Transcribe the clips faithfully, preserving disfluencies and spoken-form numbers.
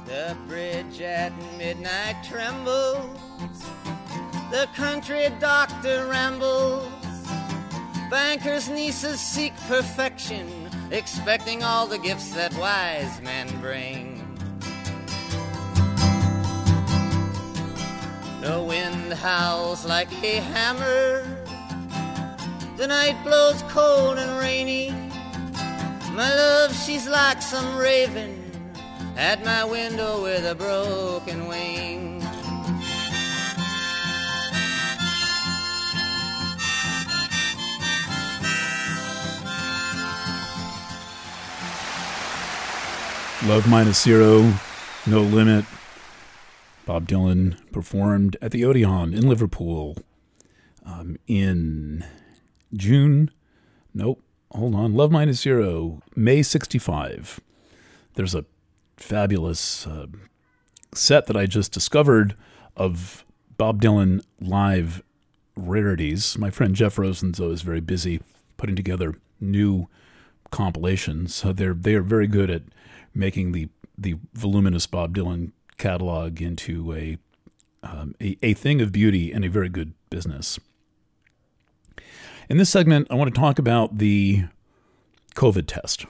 The bridge at midnight trembles, the country doctor rambles, bankers' nieces seek perfection, expecting all the gifts that wise men bring. The wind howls like a hammer, the night blows cold and rainy. My love, she's like some raven at my window with a broken wing. Love Minus Zero, No Limit. Bob Dylan performed at the Odeon in Liverpool um, in June. Nope, hold on. Love Minus Zero, May sixty-five. There's a fabulous uh, set that I just discovered of Bob Dylan live rarities. My friend Jeff Rosenzo is very busy putting together new compilations. So they're they are very good at making the the voluminous Bob Dylan catalog into a, um, a a thing of beauty and a very good business. In this segment, I want to talk about the COVID test.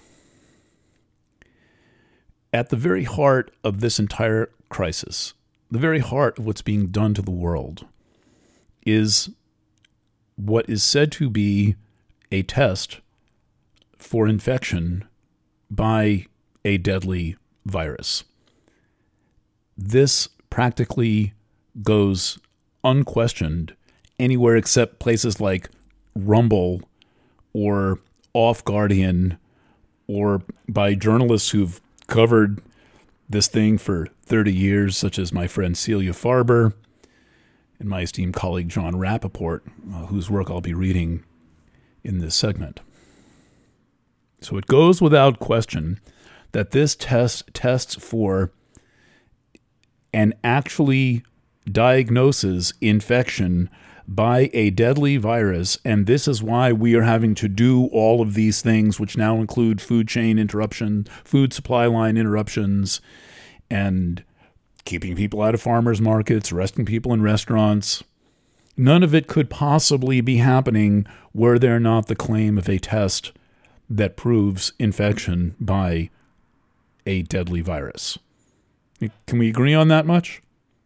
At the very heart of this entire crisis, the very heart of what's being done to the world, is what is said to be a test for infection by a deadly virus. This practically goes unquestioned anywhere except places like Rumble or Off Guardian, or by journalists who've covered this thing for thirty years, such as my friend Celia Farber and my esteemed colleague John Rappaport, uh, whose work I'll be reading in this segment. So it goes without question that this test tests for and actually diagnoses infection by a deadly virus, and this is why we are having to do all of these things, which now include food chain interruption, food supply line interruptions, and keeping people out of farmers markets, arresting people in restaurants. None of it could possibly be happening were there not the claim of a test that proves infection by a deadly virus. Can we agree on that much?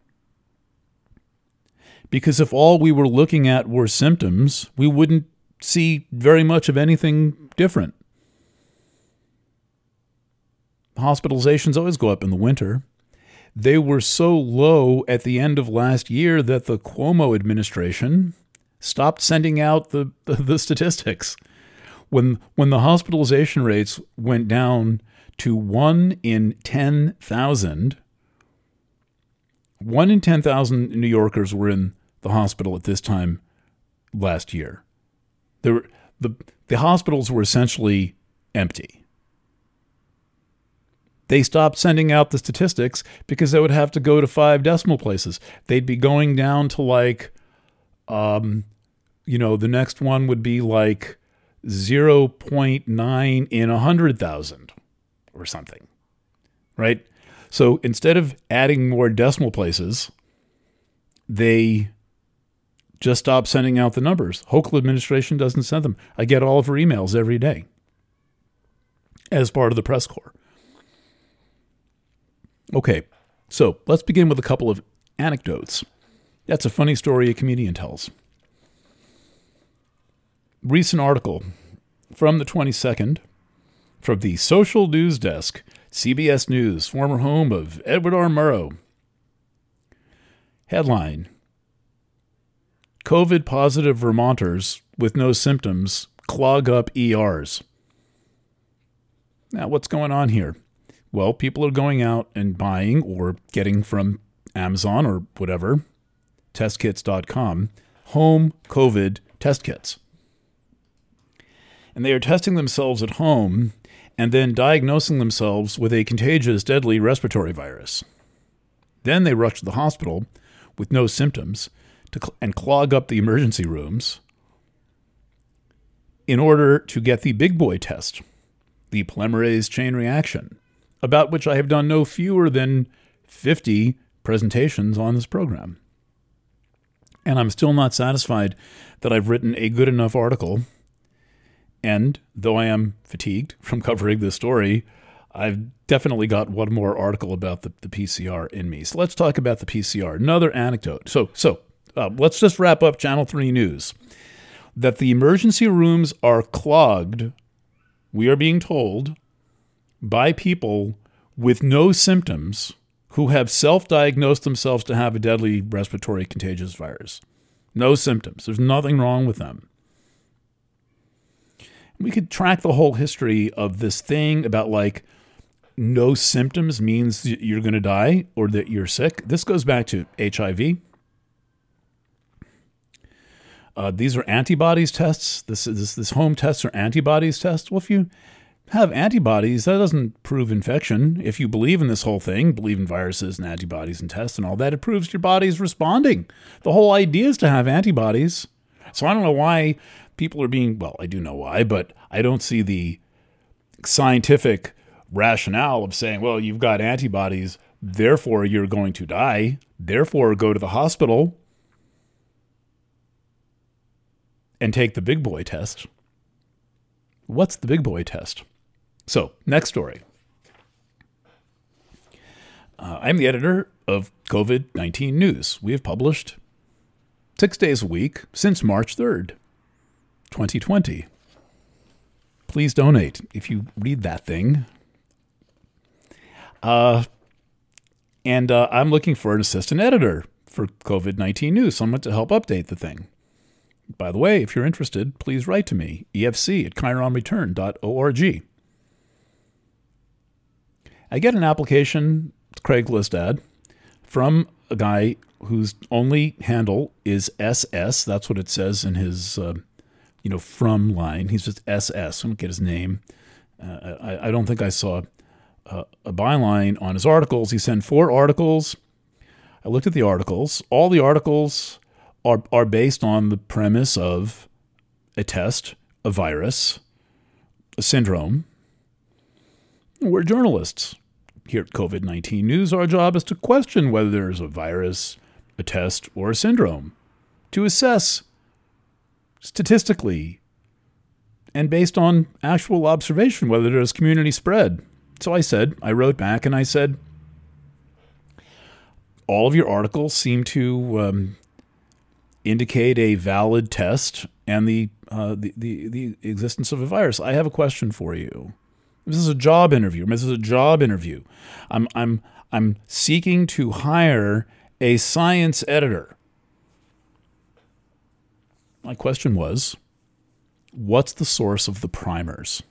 Because if all we were looking at were symptoms, we wouldn't see very much of anything different. Hospitalizations always go up in the winter. They were so low at the end of last year that the Cuomo administration stopped sending out the, the, the statistics. When, when the hospitalization rates went down to one in ten thousand, one in ten thousand New Yorkers were in the hospital at this time last year. There were, the, the hospitals were essentially empty. They stopped sending out the statistics because they would have to go to five decimal places. They'd be going down to like, um, you know, the next one would be like zero point nine in one hundred thousand or something, right? So instead of adding more decimal places, they just stopped sending out the numbers. Hochul administration doesn't send them. I get all of her emails every day as part of the press corps. Okay, so let's begin with a couple of anecdotes. That's a funny story a comedian tells. Recent article from the twenty-second from the Social News Desk, C B S News, former home of Edward R. Murrow. Headline: COVID-positive Vermonters with no symptoms clog up E Rs. Now, what's going on here? Well, people are going out and buying or getting from Amazon or whatever, test kits dot com, home COVID test kits. And they are testing themselves at home and then diagnosing themselves with a contagious, deadly respiratory virus. Then they rush to the hospital with no symptoms to cl- and clog up the emergency rooms in order to get the big boy test, the polymerase chain reaction, about which I have done no fewer than fifty presentations on this program. And I'm still not satisfied that I've written a good enough article. And though I am fatigued from covering this story, I've definitely got one more article about the, the P C R in me. So let's talk about the P C R. Another anecdote. So, so uh, let's just wrap up Channel three News. That the emergency rooms are clogged, we are being told, by people with no symptoms who have self-diagnosed themselves to have a deadly respiratory contagious virus. No symptoms. There's nothing wrong with them. We could track the whole history of this thing about like no symptoms means you're going to die or that you're sick. This goes back to H I V. Uh, these are antibodies tests. This is this home tests are antibodies tests. Well, if you have antibodies, that doesn't prove infection. If you believe in this whole thing, believe in viruses and antibodies and tests and all that, it proves your body's responding. The whole idea is to have antibodies. So I don't know why people are being, well, I do know why, but I don't see the scientific rationale of saying, well, you've got antibodies, therefore you're going to die, therefore go to the hospital and take the big boy test. What's the big boy test? So, next story. Uh, I'm the editor of COVID nineteen News. We have published six days a week since March third, twenty twenty. Please donate if you read that thing. Uh, and uh, I'm looking for an assistant editor for COVID nineteen News, someone to help update the thing. By the way, if you're interested, please write to me, E F C at chiron return dot org. I get an application, Craigslist ad, from a guy whose only handle is S S. That's what it says in his, uh, you know, from line. He's just S S. I don't get his name. Uh, I, I don't think I saw uh, a byline on his articles. He sent four articles. I looked at the articles. All the articles are are based on the premise of a test, a virus, a syndrome. We're journalists here at COVID nineteen News. Our job is to question whether there's a virus, a test, or a syndrome, to assess statistically and based on actual observation whether there's community spread. So I said, I wrote back and I said, all of your articles seem to um, indicate a valid test and the, uh, the, the, the existence of a virus. I have a question for you. This is a job interview. This is a job interview. I'm I'm I'm seeking to hire a science editor. My question was, what's the source of the primers?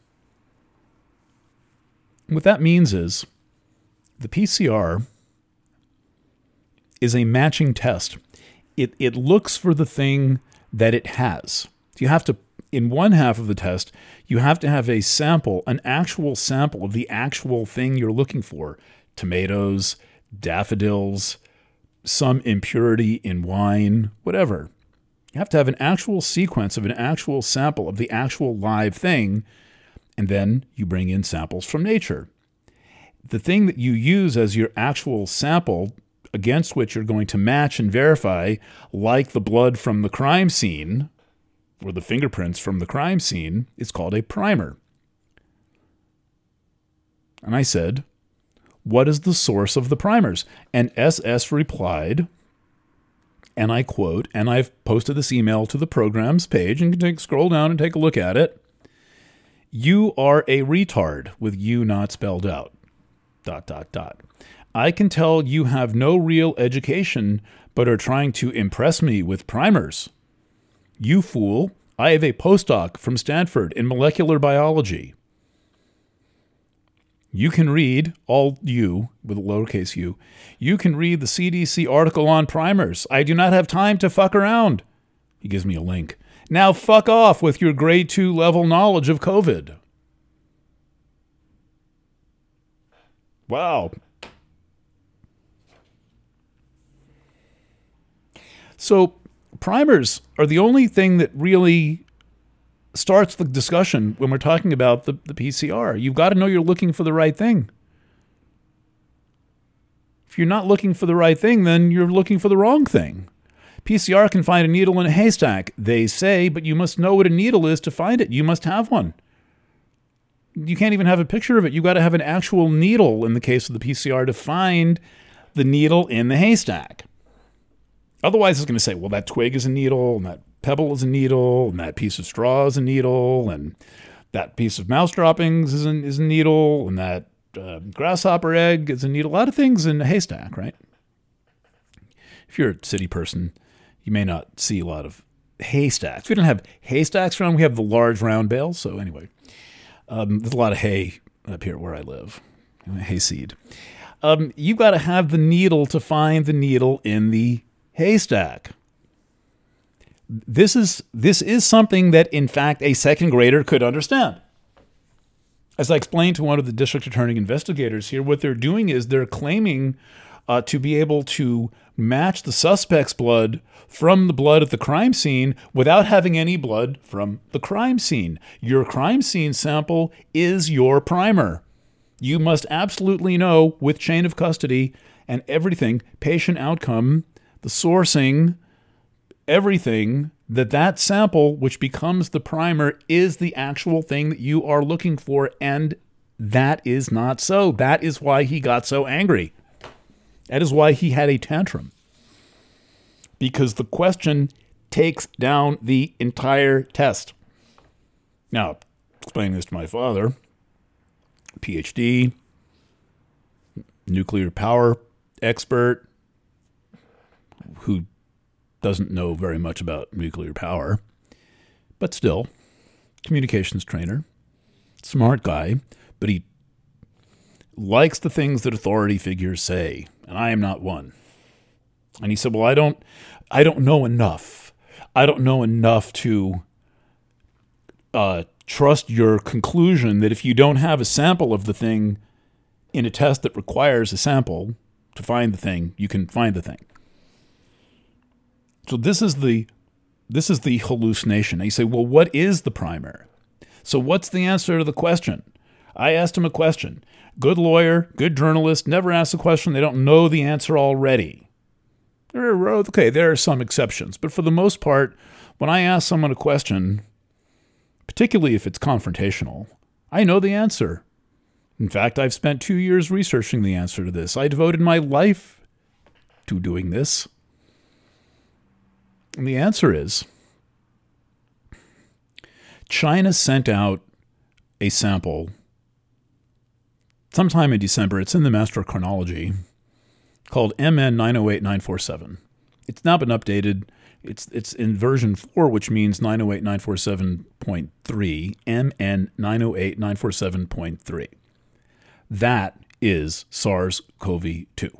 What that means is the P C R is a matching test. It it looks for the thing that it has. You have to, in one half of the test, you have to have a sample, an actual sample of the actual thing you're looking for. Tomatoes, daffodils, some impurity in wine, whatever. You have to have an actual sequence of an actual sample of the actual live thing, and then you bring in samples from nature. The thing that you use as your actual sample against which you're going to match and verify, like the blood from the crime scene, or the fingerprints from the crime scene, is called a primer. And I said, what is the source of the primers? And S S replied, and I quote, and I've posted this email to the programs page, and you can take, scroll down and take a look at it. You are a retard, with you not spelled out. Dot, dot, dot. I can tell you have no real education, but are trying to impress me with primers. You fool, I have a postdoc from Stanford in molecular biology. You can read, all you, with a lowercase u, you can read the C D C article on primers. I do not have time to fuck around. He gives me a link. Now fuck off with your grade two level knowledge of COVID. Wow. So primers are the only thing that really starts the discussion when we're talking about the, the P C R. You've got to know you're looking for the right thing. If you're not looking for the right thing, then you're looking for the wrong thing. P C R can find a needle in a haystack, they say, but you must know what a needle is to find it. You must have one. You can't even have a picture of it. You've got to have an actual needle in the case of the P C R to find the needle in the haystack. Otherwise, it's going to say, well, that twig is a needle, and that pebble is a needle, and that piece of straw is a needle, and that piece of mouse droppings is a, is a needle, and that uh, grasshopper egg is a needle. A lot of things in a haystack, right? If you're a city person, you may not see a lot of haystacks. We don't have haystacks around. We have the large round bales. So anyway, um, there's a lot of hay up here where I live. Hayseed. Um, you've got to have the needle to find the needle in the haystack. This is this is something that, in fact, a second grader could understand. As I explained to one of the district attorney investigators here, what they're doing is they're claiming uh, to be able to match the suspect's blood from the blood at the crime scene without having any blood from the crime scene. Your crime scene sample is your primer. You must absolutely know with chain of custody and everything, patient outcome, the sourcing, everything, that that sample, which becomes the primer, is the actual thing that you are looking for, and that is not so. That is why he got so angry. That is why he had a tantrum. Because the question takes down the entire test. Now, explaining this to my father, P H D, nuclear power expert, who doesn't know very much about nuclear power, but still, communications trainer, smart guy, but he likes the things that authority figures say, and I am not one. And he said, well, I don't, I don't know enough. I don't know enough to uh, trust your conclusion that if you don't have a sample of the thing in a test that requires a sample to find the thing, you can find the thing. So this is the this is the hallucination. And you say, well, what is the primer? So what's the answer to the question? I asked him a question. Good lawyer, good journalist, never asks a question they don't know the answer already. Okay, there are some exceptions, but for the most part, when I ask someone a question, particularly if it's confrontational, I know the answer. In fact, I've spent two years researching the answer to this. I devoted my life to doing this. And the answer is, China sent out a sample sometime in December. It's in the master chronology, called M N nine oh eight nine four seven. It's now been updated. It's it's in version four, which means nine oh eight nine four seven point three, M N nine oh eight nine four seven point three. That is SARS-C o V two.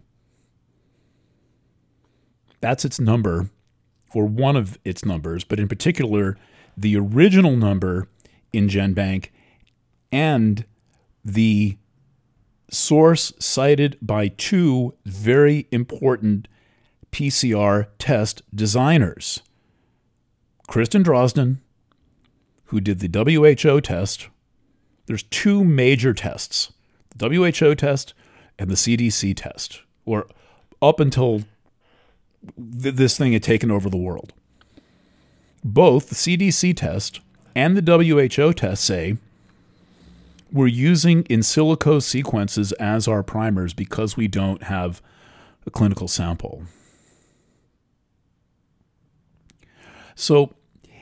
That's its number, or one of its numbers, but in particular, the original number in GenBank and the source cited by two very important P C R test designers. Kristen Drosden, who did the W H O test. There's two major tests, the W H O test and the C D C test, or up until th- this thing had taken over the world. Both the C D C test and the W H O test say we're using in silico sequences as our primers because we don't have a clinical sample. So,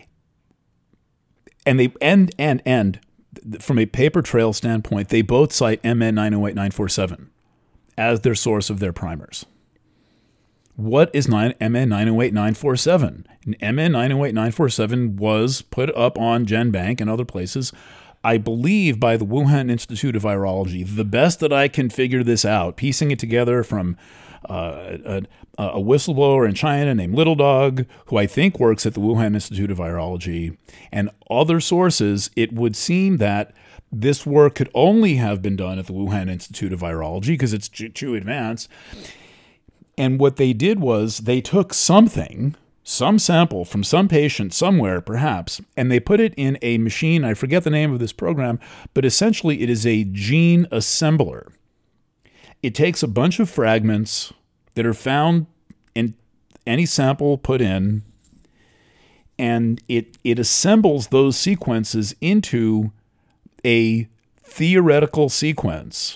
and they and and and from a paper trail standpoint, they both cite M N nine oh eight nine four seven as their source of their primers. What is M N nine oh eight nine four seven? M N nine oh eight nine four seven was put up on GenBank and other places, I believe, by the Wuhan Institute of Virology. The best that I can figure this out, piecing it together from uh, a, a whistleblower in China named Little Dog, who I think works at the Wuhan Institute of Virology, and other sources, it would seem that this work could only have been done at the Wuhan Institute of Virology because it's too advanced. And what they did was they took something, some sample from some patient somewhere perhaps, and they put it in a machine. I forget the name of this program, but essentially it is a gene assembler. It takes a bunch of fragments that are found in any sample put in, and it, it assembles those sequences into a theoretical sequence,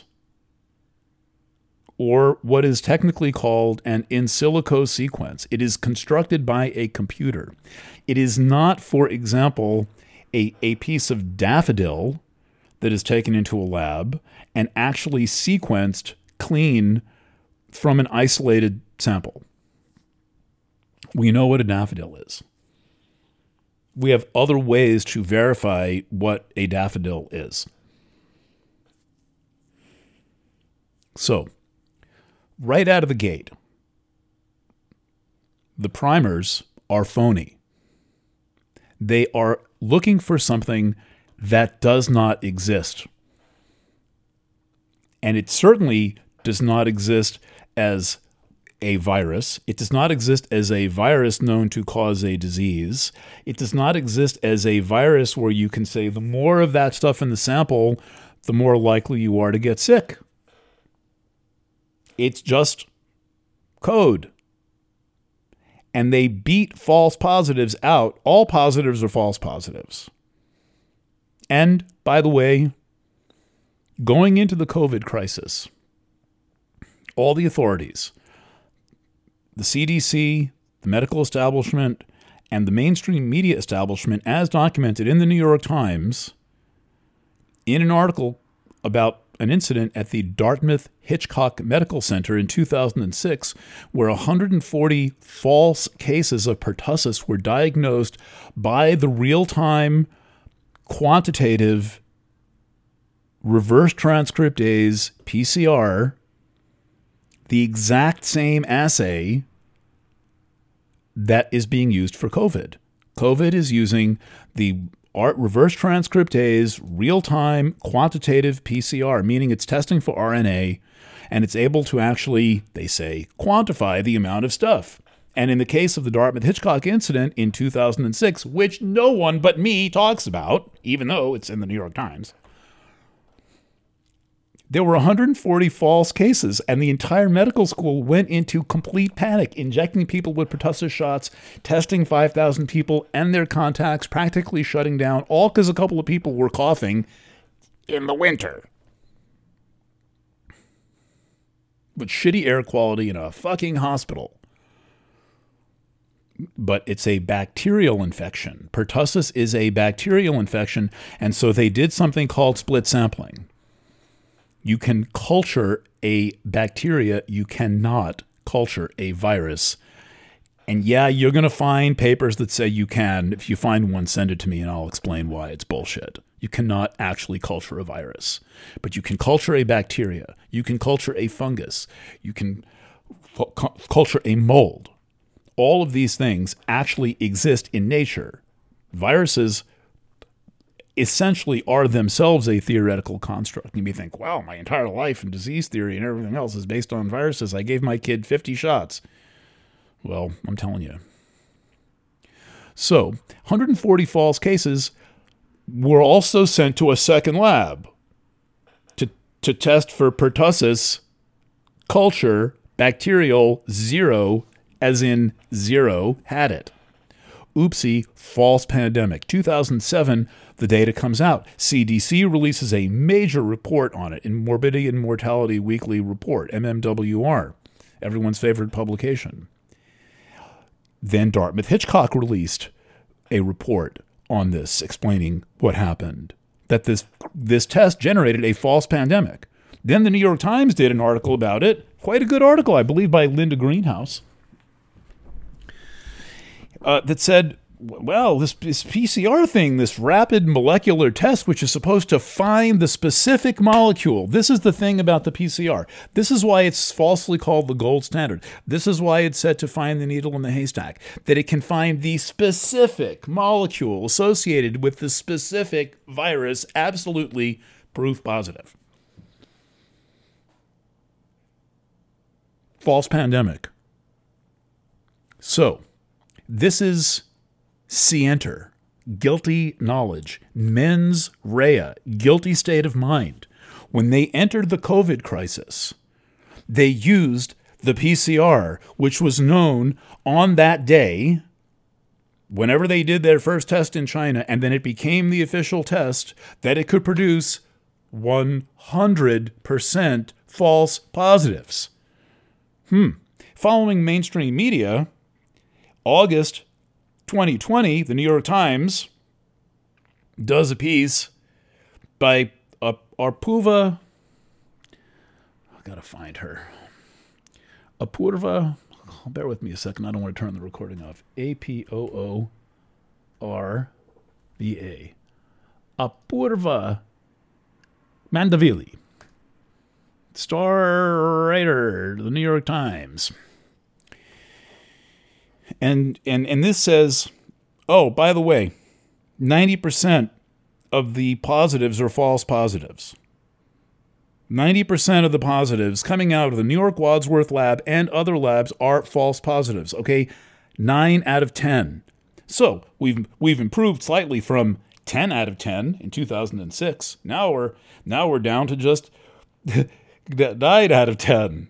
or what is technically called an in silico sequence. It is constructed by a computer. It is not, for example, a, a piece of daffodil that is taken into a lab and actually sequenced clean from an isolated sample. We know what a daffodil is. We have other ways to verify what a daffodil is. So, right out of the gate, the primers are phony. They are looking for something that does not exist. And it certainly does not exist as a virus. It does not exist as a virus known to cause a disease. It does not exist as a virus where you can say the more of that stuff in the sample, the more likely you are to get sick. It's just code. And they beat false positives out. All positives are false positives. And, by the way, going into the COVID crisis, all the authorities, the C D C, the medical establishment, and the mainstream media establishment, as documented in the New York Times, in an article about an incident at the Dartmouth Hitchcock Medical Center in two thousand six, where one hundred forty false cases of pertussis were diagnosed by the real-time quantitative reverse transcriptase P C R, the exact same assay that is being used for COVID. COVID is using the reverse transcriptase real-time quantitative P C R, meaning it's testing for R N A, and it's able to actually, they say, quantify the amount of stuff. And in the case of the Dartmouth Hitchcock incident in two thousand six, which no one but me talks about, even though it's in the New York Times, there were one hundred forty false cases, and the entire medical school went into complete panic, injecting people with pertussis shots, testing five thousand people and their contacts, practically shutting down, all because a couple of people were coughing in the winter. With shitty air quality in a fucking hospital. But it's a bacterial infection. Pertussis is a bacterial infection, and so they did something called split sampling. You can culture a bacteria, you cannot culture a virus. And yeah, you're going to find papers that say you can. If you find one, send it to me and I'll explain why it's bullshit. You cannot actually culture a virus. But you can culture a bacteria. You can culture a fungus. You can fu- culture a mold. All of these things actually exist in nature. Viruses essentially are themselves a theoretical construct. You may think, wow, my entire life and disease theory and everything else is based on viruses. I gave my kid fifty shots. Well, I'm telling you. So, one hundred forty false cases were also sent to a second lab to, to test for pertussis culture, bacterial, zero, as in zero, had it. Oopsie, false pandemic. two thousand seven, the data comes out. C D C releases a major report on it in Morbidity and Mortality Weekly Report, M M W R, everyone's favorite publication. Then Dartmouth Hitchcock released a report on this, explaining what happened, that this this test generated a false pandemic. Then the New York Times did an article about it, quite a good article, I believe, by Linda Greenhouse, uh, that said, well, this, this P C R thing, this rapid molecular test, which is supposed to find the specific molecule. This is the thing about the P C R. This is why it's falsely called the gold standard. This is why it's said to find the needle in the haystack, that it can find the specific molecule associated with the specific virus, absolutely proof positive. False pandemic. So, this is scienter, guilty knowledge, mens rea, guilty state of mind. When they entered the COVID crisis, They used the P C R, which was known on that day, whenever they did their first test in China, and then it became the official test, that it could produce one hundred percent false positives. Hmm. Following mainstream media, August twenty twenty, the New York Times does a piece by uh, Apoorva. I gotta find her. Apoorva. Bear with me a second. I don't want to turn the recording off. A P O O R V A. Apoorva Mandavili, star writer, the New York Times. And and and this says, oh, by the way, ninety percent of the positives are false positives. ninety percent of the positives coming out of the New York Wadsworth lab and other labs are false positives. Okay, nine out of ten. So we've we've improved slightly from ten out of ten in two thousand six. Now we're now we're down to just nine out of ten.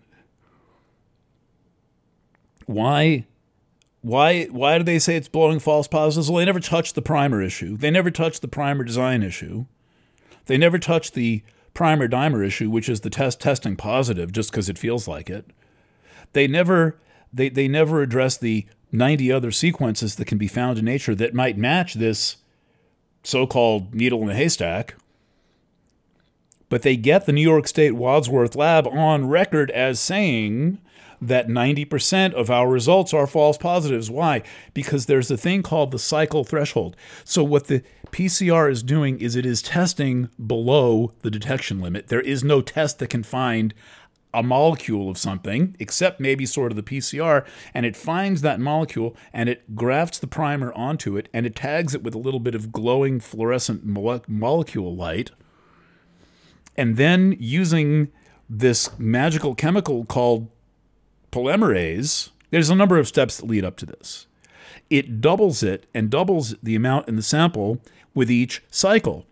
Why? Why why do they say it's blowing false positives? Well, they never touched the primer issue. They never touched the primer design issue. They never touched the primer dimer issue, which is the test testing positive just because it feels like it. They never they they never address the ninety other sequences that can be found in nature that might match this so-called needle in a haystack. But they get the New York State Wadsworth lab on record as saying that ninety percent of our results are false positives. Why? Because there's a thing called the cycle threshold. So what the P C R is doing is it is testing below the detection limit. There is no test that can find a molecule of something, except maybe sort of the P C R, and it finds that molecule, and it grafts the primer onto it, and it tags it with a little bit of glowing fluorescent mole- molecule light. And then using this magical chemical called polymerase, there's a number of steps that lead up to this. It doubles it and doubles the amount in the sample with each cycle.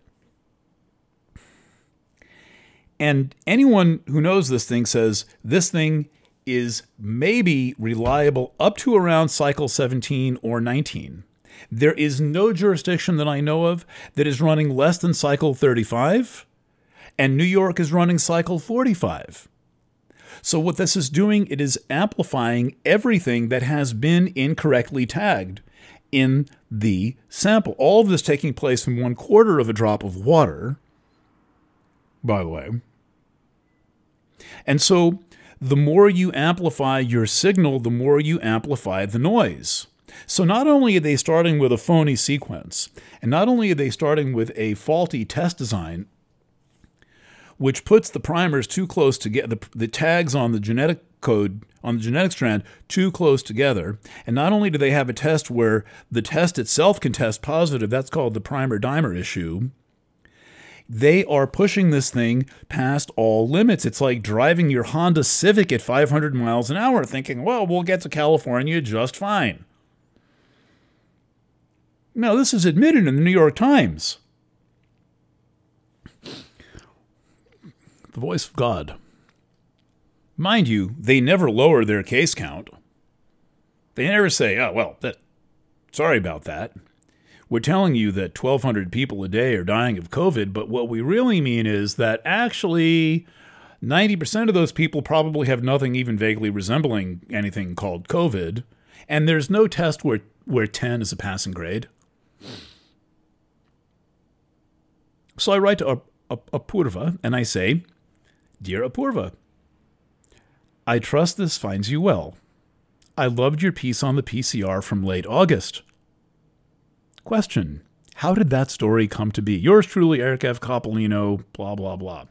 And anyone who knows this thing says this thing is maybe reliable up to around cycle seventeen or nineteen. There is no jurisdiction that I know of that is running less than cycle thirty-five, and New York is running cycle forty-five. So what this is doing, it is amplifying everything that has been incorrectly tagged in the sample. All of this taking place in one quarter of a drop of water, by the way. And so the more you amplify your signal, the more you amplify the noise. So not only are they starting with a phony sequence, and not only are they starting with a faulty test design, which puts the primers too close together, the, the tags on the genetic code, on the genetic strand, too close together. And not only do they have a test where the test itself can test positive, that's called the primer dimer issue, they are pushing this thing past all limits. It's like driving your Honda Civic at five hundred miles an hour thinking, well, we'll get to California just fine. Now, this is admitted in the New York Times. The voice of God. Mind you, they never lower their case count. They never say, oh, well, that, sorry about that. We're telling you that twelve hundred people a day are dying of COVID, but what we really mean is that actually ninety percent of those people probably have nothing even vaguely resembling anything called COVID, and there's no test where, where ten is a passing grade. So I write to Apoorva, and I say, Dear Apoorva, I trust this finds you well. I loved your piece on the P C R from late August. Question, how did that story come to be? Yours truly, Eric F. Coppolino, blah, blah, blah.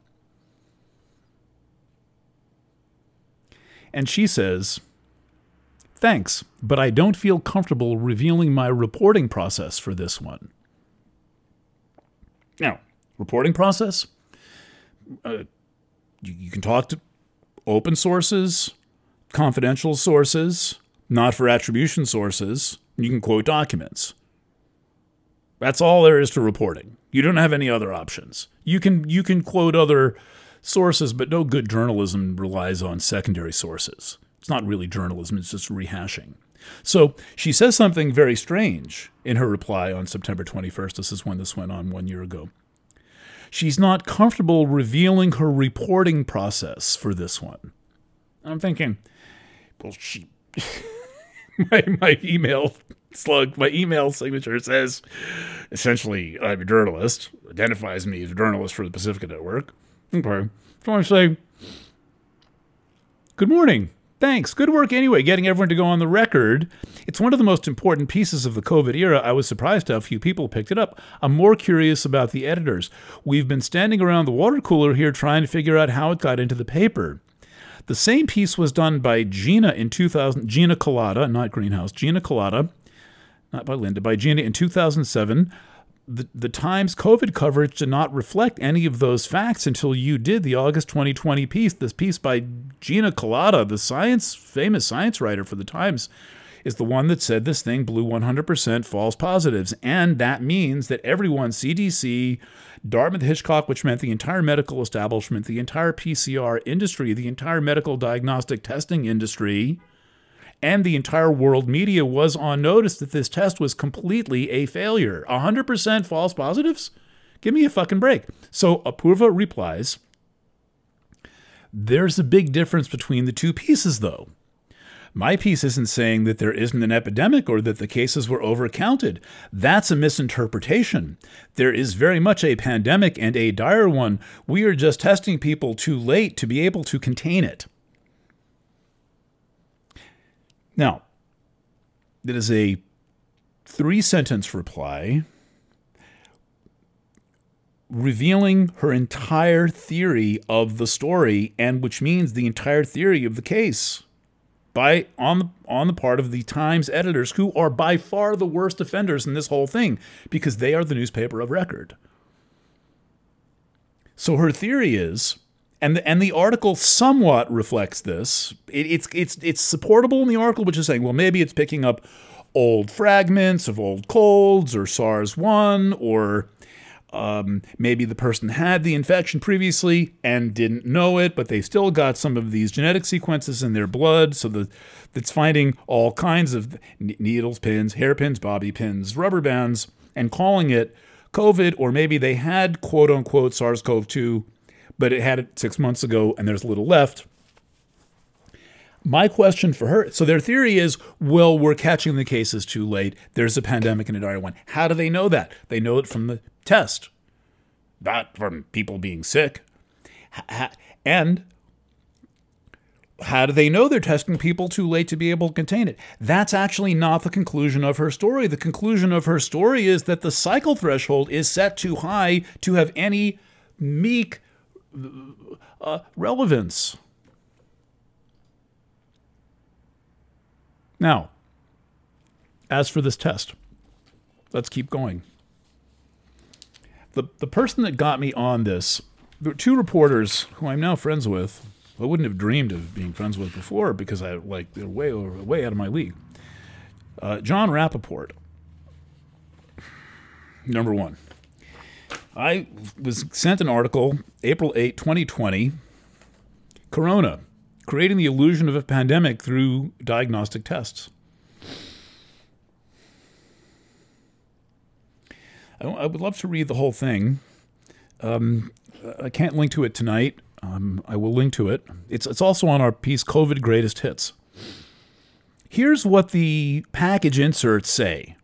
And she says, thanks, but I don't feel comfortable revealing my reporting process for this one. Now, reporting process? Uh, you, you can talk to open sources, confidential sources, not for attribution sources. You can quote documents. That's all there is to reporting. You don't have any other options. You can you can quote other sources, but no good journalism relies on secondary sources. It's not really journalism, it's just rehashing. So she says something very strange in her reply on September twenty-first. This is when this went on one year ago. She's not comfortable revealing her reporting process for this one. I'm thinking, well, she, my, my email slug, my email signature says, essentially, I'm a journalist, identifies me as a journalist for the Pacifica Network. Okay. So I say, good morning. Thanks. Good work anyway, getting everyone to go on the record. It's one of the most important pieces of the COVID era. I was surprised how few people picked it up. I'm more curious about the editors. We've been standing around the water cooler here trying to figure out how it got into the paper. The same piece was done by Gina in two thousand, Gina Colada, not Greenhouse, Gina Colada, not by Linda, by Gina in two thousand seven. The, the Times COVID coverage did not reflect any of those facts until you did the August twenty twenty piece. This piece by Gina Colada, the science, famous science writer for the Times, is the one that said this thing blew one hundred percent false positives. And that means that everyone, C D C, Dartmouth-Hitchcock, which meant the entire medical establishment, the entire P C R industry, the entire medical diagnostic testing industry, and the entire world media was on notice that this test was completely a failure. one hundred percent false positives? Give me a fucking break. So Apoorva replies, there's a big difference between the two pieces, though. My piece isn't saying that there isn't an epidemic or that the cases were overcounted. That's a misinterpretation. There is very much a pandemic and a dire one. We are just testing people too late to be able to contain it. Now, that is a three-sentence reply revealing her entire theory of the story, and which means the entire theory of the case by on the, on the part of the Times editors, who are by far the worst offenders in this whole thing because they are the newspaper of record. So her theory is, And the, and the article somewhat reflects this. It, it's it's it's supportable in the article, which is saying, well, maybe it's picking up old fragments of old colds or SARS one, or um, maybe the person had the infection previously and didn't know it, but they still got some of these genetic sequences in their blood, so that it's finding all kinds of needles, pins, hairpins, bobby pins, rubber bands, and calling it COVID, or maybe they had quote-unquote SARS-C o V two, but it had it six months ago and there's a little left. My question for her, so their theory is, well, we're catching the cases too late. There's a pandemic and a dire one. How do they know that? They know it from the test, not from people being sick. And how do they know they're testing people too late to be able to contain it? That's actually not the conclusion of her story. The conclusion of her story is that the cycle threshold is set too high to have any meek uh, relevance. Now, as for this test, let's keep going. The the person that got me on this, there were two reporters who I'm now friends with. I wouldn't have dreamed of being friends with before because I like they're way over, way out of my league. Uh, John Rappaport, number one. I was sent an article, April eighth, twenty twenty, Corona, creating the illusion of a pandemic through diagnostic tests. I, I would love to read the whole thing. Um, I can't link to it tonight. Um, I will link to it. It's, it's also on our piece, COVID Greatest Hits. Here's what the package inserts say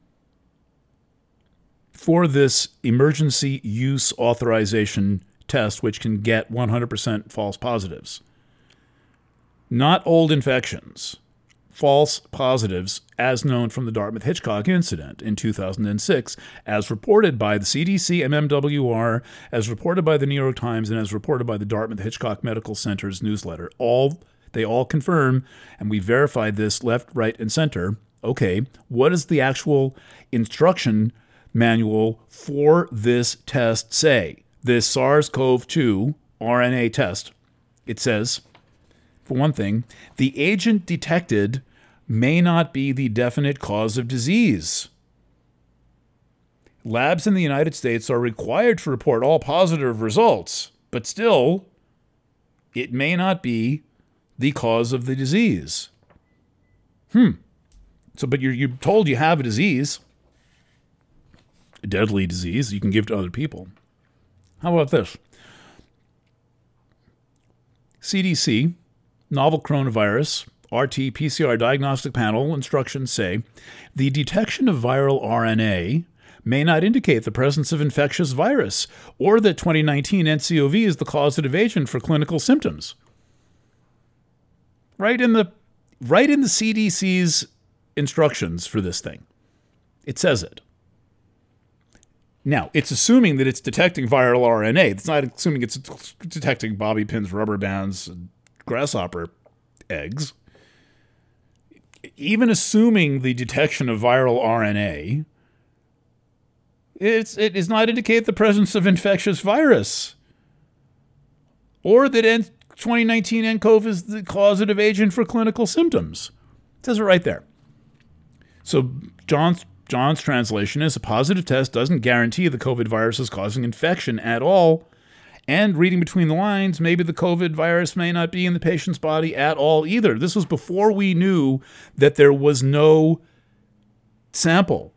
for this emergency use authorization test, which can get one hundred percent false positives. Not old infections, false positives, as known from the Dartmouth-Hitchcock incident in two thousand six, as reported by the C D C M M W R, as reported by the New York Times, and as reported by the Dartmouth-Hitchcock Medical Center's newsletter. All they all confirm, and we verified this left, right, and center. Okay, what does the actual instruction manual for this test say? This SARS-C o V two R N A test. It says, for one thing, the agent detected may not be the definite cause of disease. Labs in the United States are required to report all positive results, but still, it may not be the cause of the disease. Hmm. So, but you're, you're told you have a disease, a deadly disease you can give to other people. How about this? C D C, novel coronavirus, R T P C R diagnostic panel instructions say the detection of viral R N A may not indicate the presence of infectious virus or that twenty nineteen N C O V is the causative agent for clinical symptoms. Right in the right in the C D C's instructions for this thing. It says it. Now, it's assuming that it's detecting viral R N A. It's not assuming it's detecting bobby pins, rubber bands, and grasshopper eggs. Even assuming the detection of viral R N A, it's, it does not indicate the presence of infectious virus or that twenty nineteen N C O V is the causative agent for clinical symptoms. It says it right there. So John's John's translation is a positive test doesn't guarantee the COVID virus is causing infection at all. And reading between the lines, maybe the COVID virus may not be in the patient's body at all either. This was before we knew that there was no sample.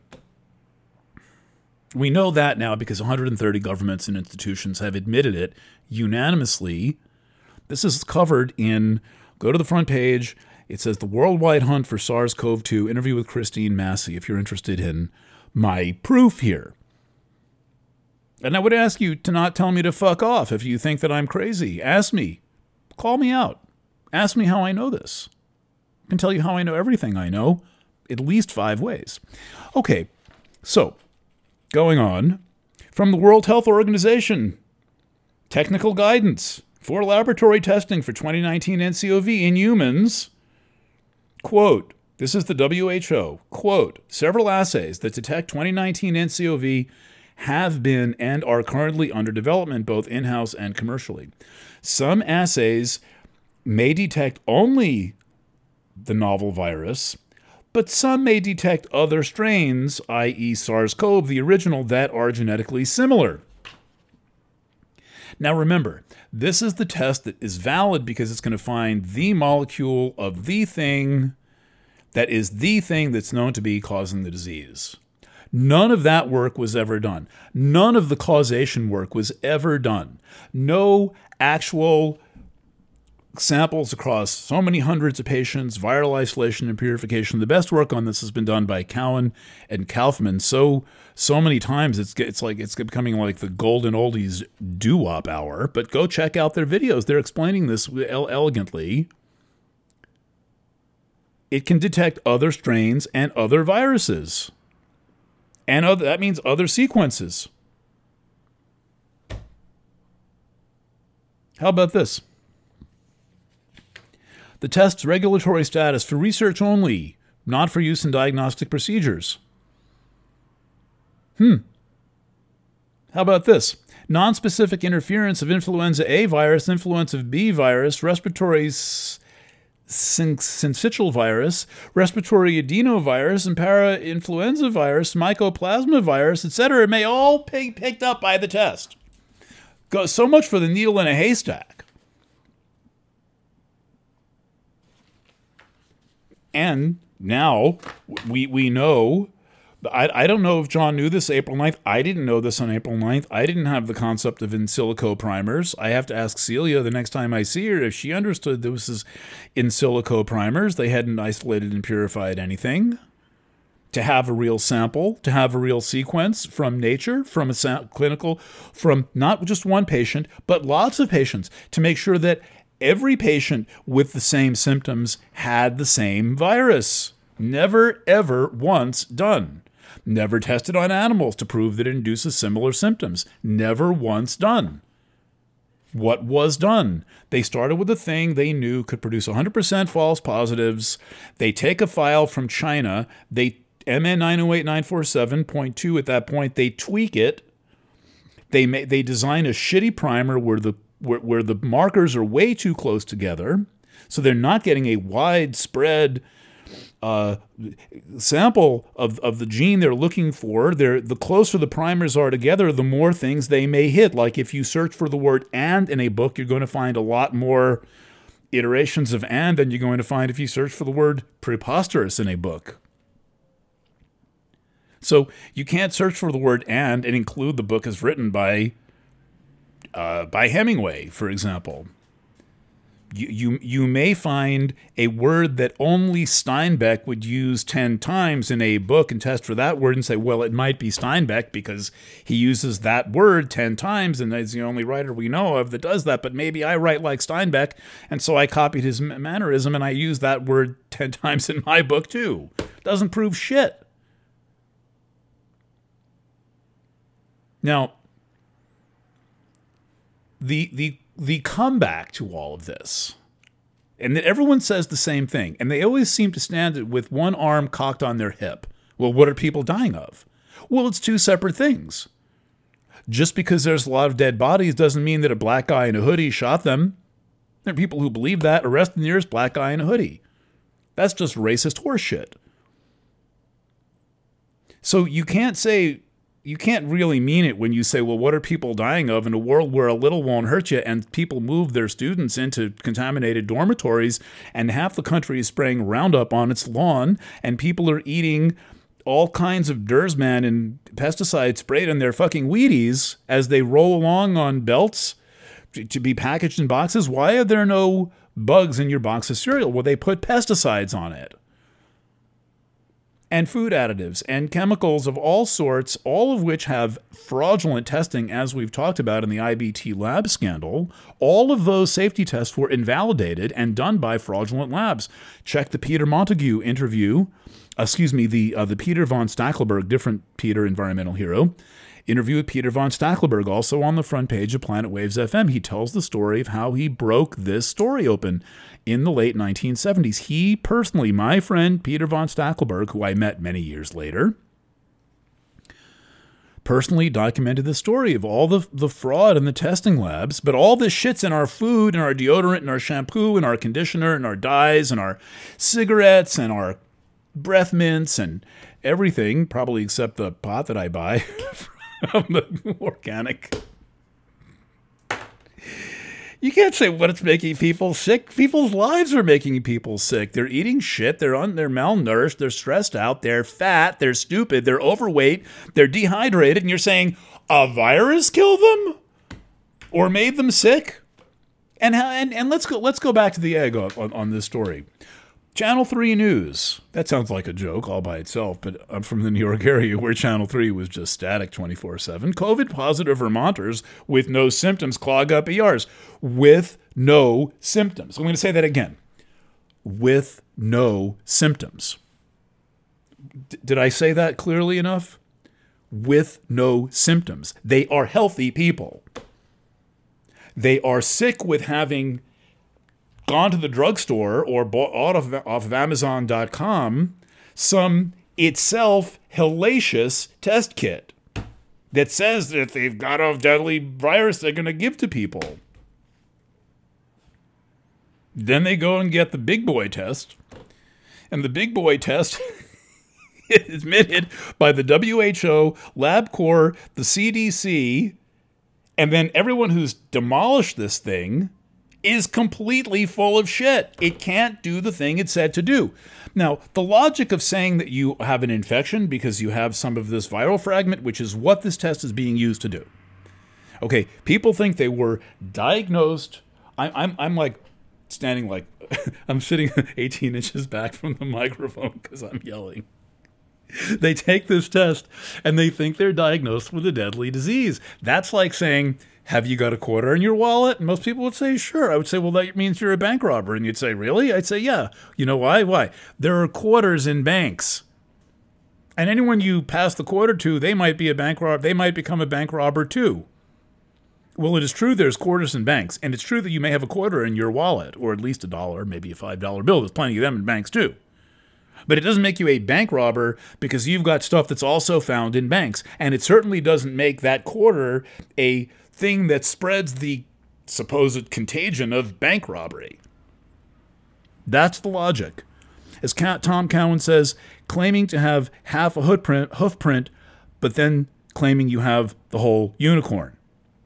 We know that now because one hundred thirty governments and institutions have admitted it unanimously. This is covered in, go to the front page. It says the worldwide hunt for SARS-C o V two, interview with Christine Massey, if you're interested in my proof here. And I would ask you to not tell me to fuck off if you think that I'm crazy. Ask me. Call me out. Ask me how I know this. I can tell you how I know everything I know, at least five ways. Okay, so going on. From the World Health Organization, technical guidance for laboratory testing for twenty nineteen N C O V in humans. Quote, this is the W H O. Quote, several assays that detect twenty nineteen N C O V have been and are currently under development both in-house and commercially. Some assays may detect only the novel virus, but some may detect other strains, that is. SARS-C o V, the original, that are genetically similar. Now remember, this is the test that is valid because it's going to find the molecule of the thing that is the thing that's known to be causing the disease. None of that work was ever done. None of the causation work was ever done. No actual samples across so many hundreds of patients, viral isolation and purification. The best work on this has been done by Cowan and Kaufman so so many times it's it's like it's becoming like the golden oldies doo-wop hour. But go check out their videos. They're explaining this elegantly. It can detect other strains and other viruses. And other, that means other sequences. How about this? The test's regulatory status for research only, not for use in diagnostic procedures. Hmm. How about this? Non-specific interference of influenza A virus, influenza B virus, respiratory syncytial virus, respiratory adenovirus, and parainfluenza virus, mycoplasma virus, et cetera may all be picked up by the test. Go, so much for the needle in a haystack. And now we we know, I, I don't know if John knew this April ninth. I didn't know this on April ninth. I didn't have the concept of in silico primers. I have to ask Celia the next time I see her if she understood this is in silico primers. They hadn't isolated and purified anything. To have a real sample, to have a real sequence from nature, from a sa- clinical, from not just one patient, but lots of patients, to make sure that every patient with the same symptoms had the same virus. Never, ever once done. Never tested on animals to prove that it induces similar symptoms. Never once done. What was done? They started with a thing they knew could produce one hundred percent false positives. They take a file from China. They M N nine oh eight nine four seven point two at that point. They tweak it. They may, they design a shitty primer where the where, where the markers are way too close together, so they're not getting a widespread uh, sample of, of the gene they're looking for, they're, the closer the primers are together, the more things they may hit. Like if you search for the word and in a book, you're going to find a lot more iterations of and than you're going to find if you search for the word preposterous in a book. So you can't search for the word and and include the book as written by uh, by Hemingway, for example. You, you you may find a word that only Steinbeck would use ten times in a book and test for that word and say, well, it might be Steinbeck because he uses that word ten times and he's the only writer we know of that does that, but maybe I write like Steinbeck, and so I copied his mannerism and I use that word ten times in my book too. Doesn't prove shit. Now, the the the comeback to all of this, and that everyone says the same thing, and they always seem to stand with one arm cocked on their hip. Well, what are people dying of? Well, it's two separate things. Just because there's a lot of dead bodies doesn't mean that a black guy in a hoodie shot them. There are people who believe that. Arrest the nearest black guy in a hoodie. That's just racist horseshit. So you can't say... You can't really mean it when you say, well, what are people dying of in a world where a little won't hurt you and people move their students into contaminated dormitories and half the country is spraying Roundup on its lawn and people are eating all kinds of Dursman and pesticide sprayed in their fucking Wheaties as they roll along on belts to, to be packaged in boxes? Why are there no bugs in your box of cereal? Well, they put pesticides on it. And food additives and chemicals of all sorts, all of which have fraudulent testing, as we've talked about in the I B T lab scandal. All of those safety tests were invalidated and done by fraudulent labs. Check the Peter Montague interview, uh, excuse me, the uh, the Peter von Stackelberg, different Peter, environmental hero, interview with Peter von Stackelberg, also on the front page of Planet Waves F M. He tells the story of how he broke this story open in the late nineteen seventies. He personally, my friend Peter von Stackelberg, who I met many years later, personally documented the story of all the, the fraud in the testing labs, but all this shit's in our food and our deodorant and our shampoo and our conditioner and our dyes and our cigarettes and our breath mints and everything, probably except the pot that I buy from the organic. You can't say what it's making people sick. People's lives are making people sick. They're eating shit. They're un- they're malnourished. They're stressed out. They're fat. They're stupid. They're overweight. They're dehydrated. And you're saying a virus killed them or made them sick? And how, and and let's go let's go back to the egg on, on, on this story. Channel three News. That sounds like a joke all by itself, but I'm from the New York area where Channel three was just static twenty-four seven. COVID-positive Vermonters with no symptoms clog up E Rs. With no symptoms. I'm going to say that again. With no symptoms. D- did I say that clearly enough? With no symptoms. They are healthy people. They are sick with having gone to the drugstore or bought off, off of Amazon dot com some itself hellacious test kit that says that they've got a deadly virus they're going to give to people. Then they go and get the big boy test, and the big boy test is admitted by the W H O, LabCorp, the C D C, and then everyone who's demolished this thing is completely full of shit. It can't do the thing it said to do. Now, the logic of saying that you have an infection because you have some of this viral fragment, which is what this test is being used to do. Okay, people think they were diagnosed. I, I'm, I'm like standing like, I'm sitting eighteen inches back from the microphone because I'm yelling. They take this test and they think they're diagnosed with a deadly disease. That's like saying, have you got a quarter in your wallet? And most people would say, sure. I would say, well, that means you're a bank robber. And you'd say, really? I'd say, yeah. You know why? Why? There are quarters in banks. And anyone you pass the quarter to, they might be a bank robber. They might become a bank robber too. Well, it is true there's quarters in banks. And it's true that you may have a quarter in your wallet, or at least a dollar, maybe a five dollar bill. There's plenty of them in banks too. But it doesn't make you a bank robber because you've got stuff that's also found in banks. And it certainly doesn't make that quarter a thing that spreads the supposed contagion of bank robbery. That's the logic. As Tom Cowan says, claiming to have half a hoof print, hoof print, but then claiming you have the whole unicorn.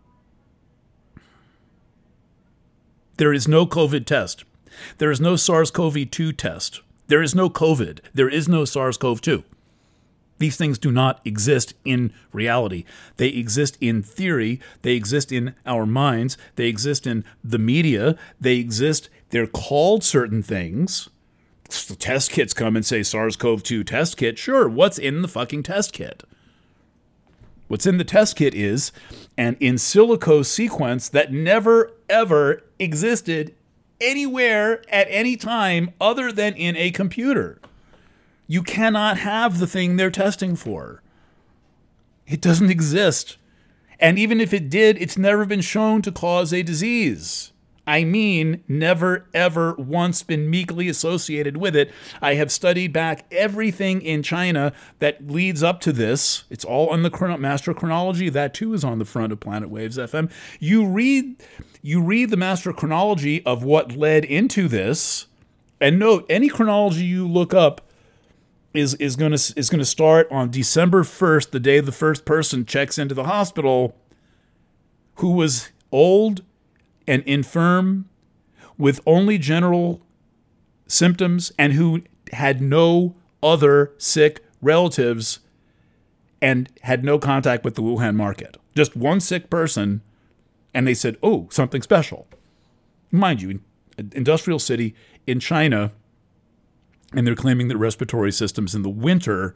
There is no COVID test. There is no SARS-C o V two test. There is no COVID. There is no SARS-C o V two. These things do not exist in reality. They exist in theory. They exist in our minds. They exist in the media. They exist, they're called certain things. The test kits come and say SARS-C o V two test kit. Sure, what's in the fucking test kit? What's in the test kit is an in silico sequence that never, ever existed anywhere at any time other than in a computer. You cannot have the thing they're testing for. It doesn't exist. And even if it did, it's never been shown to cause a disease. I mean, never, ever once been meekly associated with it. I have studied back everything in China that leads up to this. It's all on the chron- master chronology. That too is on the front of Planet Waves F M. You read, you read the master chronology of what led into this, and note, any chronology you look up is is going to is going to start on December first, the day the first person checks into the hospital, who was old and infirm with only general symptoms and who had no other sick relatives and had no contact with the Wuhan market. Just one sick person, and they said, oh, something special. Mind you, an industrial city in China, and they're claiming that respiratory systems in the winter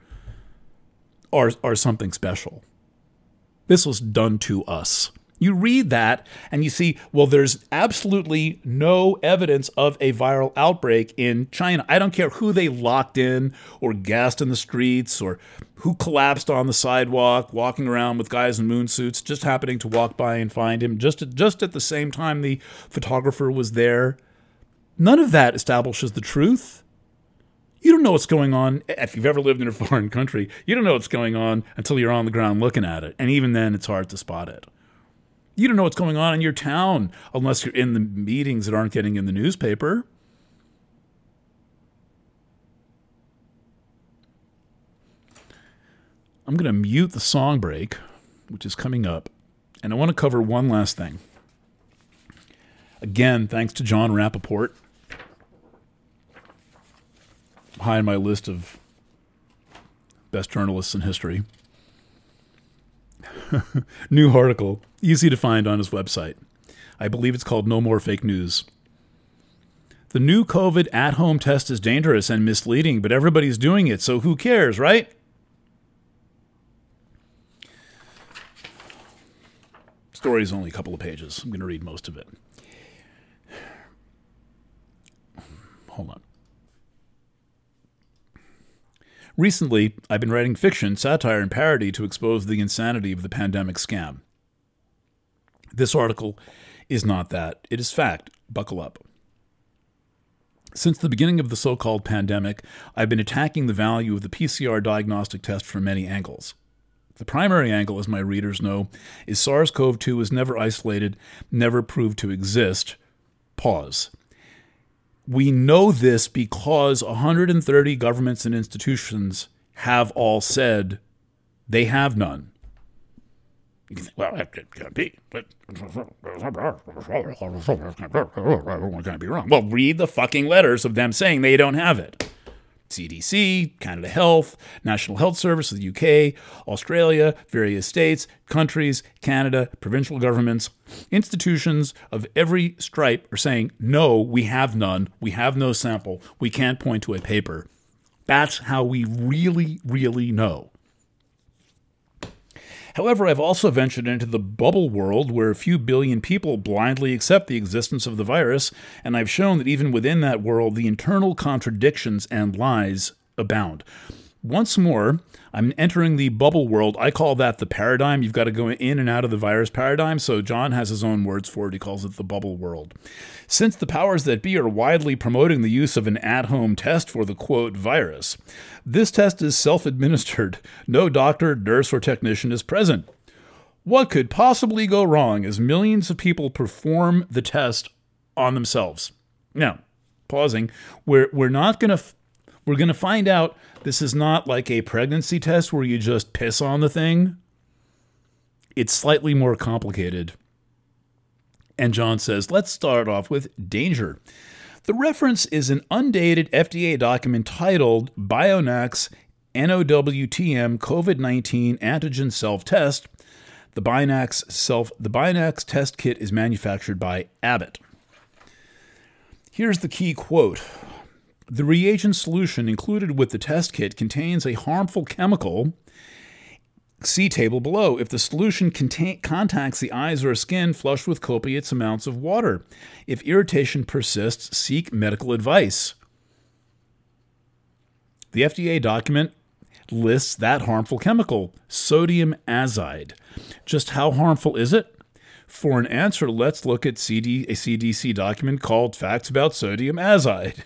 are, are something special. This was done to us. You read that and you see, well, there's absolutely no evidence of a viral outbreak in China. I don't care who they locked in or gassed in the streets or who collapsed on the sidewalk, walking around with guys in moon suits, just happening to walk by and find him just at, just at the same time the photographer was there. None of that establishes the truth. You don't know what's going on. If you've ever lived in a foreign country, you don't know what's going on until you're on the ground looking at it. And even then, it's hard to spot it. You don't know what's going on in your town unless you're in the meetings that aren't getting in the newspaper. I'm going to mute the song break, which is coming up, and I want to cover one last thing. Again, thanks to John Rappaport. High on my list of best journalists in history. New article, easy to find on his website. I believe it's called No More Fake News. The new COVID at-home test is dangerous and misleading, but everybody's doing it, so who cares, right? Story is only a couple of pages. I'm going to read most of it. Hold on. Recently, I've been writing fiction, satire, and parody to expose the insanity of the pandemic scam. This article is not that. It is fact. Buckle up. Since the beginning of the so-called pandemic, I've been attacking the value of the P C R diagnostic test from many angles. The primary angle, as my readers know, is SARS-C o V two was never isolated, never proved to exist. Pause. We know this because one hundred thirty governments and institutions have all said they have none. You can think, well, that can't be. But can't be wrong. Well, read the fucking letters of them saying they don't have it. C D C, Canada Health, National Health Service of the U K, Australia, various states, countries, Canada, provincial governments, institutions of every stripe are saying, no, we have none. We have no sample. We can't point to a paper. That's how we really, really know. However, I've also ventured into the bubble world where a few billion people blindly accept the existence of the virus, and I've shown that even within that world, the internal contradictions and lies abound. Once more, I'm entering the bubble world. I call that the paradigm. You've got to go in and out of the virus paradigm, so John has his own words for it. He calls it the bubble world. Since the powers that be are widely promoting the use of an at-home test for the, quote, virus, this test is self-administered. No doctor, nurse, or technician is present. What could possibly go wrong as millions of people perform the test on themselves? Now, pausing, we're, we're not going to... F- We're going to find out this is not like a pregnancy test where you just piss on the thing. It's slightly more complicated. And John says, let's start off with danger. The reference is an undated F D A document titled Bionax N O W T M COVID nineteen Antigen Self-Test. The Bionax self the Bionax test kit is manufactured by Abbott. Here's the key quote. The reagent solution included with the test kit contains a harmful chemical. See table below. If the solution contain, contacts the eyes or skin, flush with copious amounts of water. If irritation persists, seek medical advice. The F D A document lists that harmful chemical, sodium azide. Just how harmful is it? For an answer, let's look at C D, a C D C document called Facts About Sodium Azide.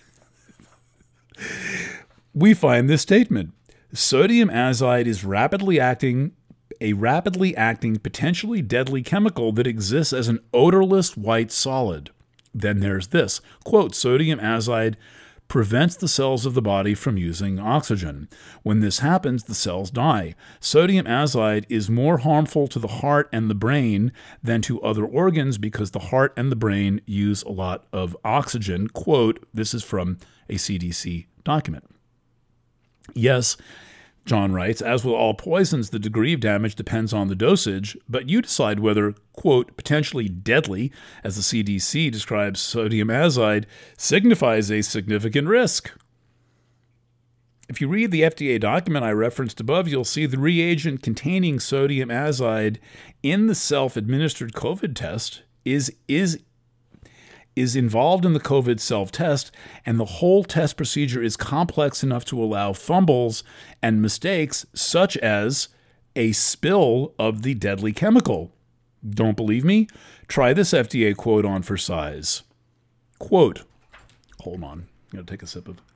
We find this statement. Sodium azide is rapidly acting, a rapidly acting, potentially deadly chemical that exists as an odorless white solid. Then there's this, quote, sodium azide prevents the cells of the body from using oxygen. When this happens, the cells die. Sodium azide is more harmful to the heart and the brain than to other organs because the heart and the brain use a lot of oxygen. Quote, this is from a C D C document. Yes, John writes, as with all poisons, the degree of damage depends on the dosage, but you decide whether, quote, potentially deadly, as the C D C describes sodium azide, signifies a significant risk. If you read the F D A document I referenced above, you'll see the reagent containing sodium azide in the self-administered COVID test is, is is involved in the COVID self-test, and the whole test procedure is complex enough to allow fumbles and mistakes, such as a spill of the deadly chemical. Don't believe me? Try this F D A quote on for size. Quote, hold on, I'm going to take a sip of